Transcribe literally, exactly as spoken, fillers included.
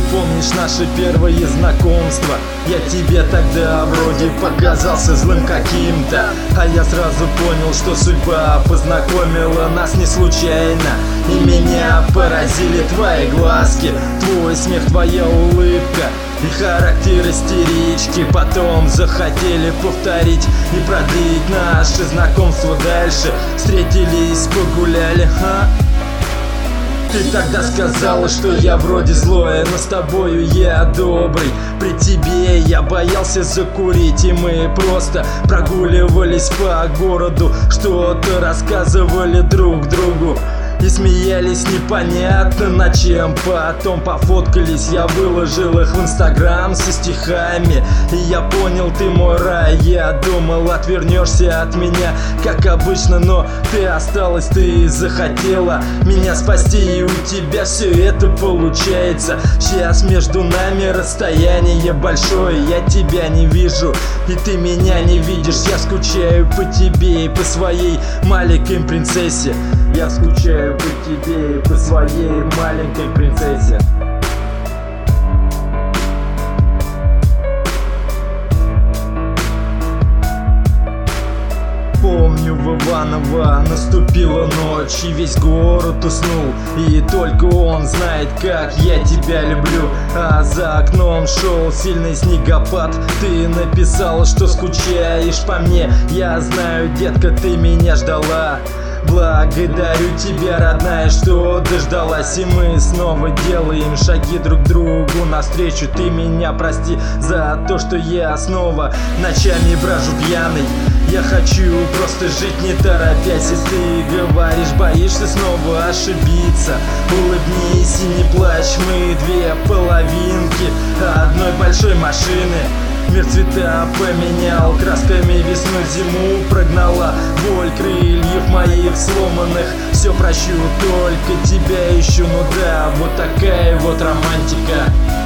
помнишь наши первые знакомства? Я тебе тогда вроде показался злым каким-то, а я сразу понял, что судьба познакомила нас не случайно. И меня поразили твои глазки, твой смех, твоя улыбка и характер истерички. Потом захотели повторить и продлить наше знакомство дальше. Встретились, погуляли, ха? Ты тогда сказала, что я вроде злой, но с тобою я добрый. При тебе я боялся закурить, и мы просто прогуливались по городу, что-то рассказывали друг другу и смеялись непонятно над чем. Потом пофоткались, я выложил их в инстаграм со стихами, и я понял, ты мой рай. Я думал, отвернешься от меня, как обычно, но ты осталась, ты захотела меня спасти, и у тебя все это получается. Сейчас между нами расстояние большое, я тебя не вижу, и ты меня не видишь. Я скучаю по тебе и по своей маленькой принцессе. Я скучаю по тебе и по своей маленькой принцессе. Помню, в Иваново наступила ночь, и весь город уснул, и только он знает, как я тебя люблю. А за окном шел сильный снегопад. Ты написала, что скучаешь по мне. Я знаю, детка, ты меня ждала. Благодарю тебя, родная, что дождалась, и мы снова делаем шаги друг другу навстречу. Ты меня прости за то, что я снова ночами брожу пьяный. Я хочу просто жить не торопясь. Если ты говоришь, боишься снова ошибиться, улыбнись и не плачь. Мы две половинки одной большой машины. Мир цвета поменял, красками весну зиму прогнала. Боль крыльев моих сломанных, все прощу, только тебя ищу. Ну да, вот такая вот романтика.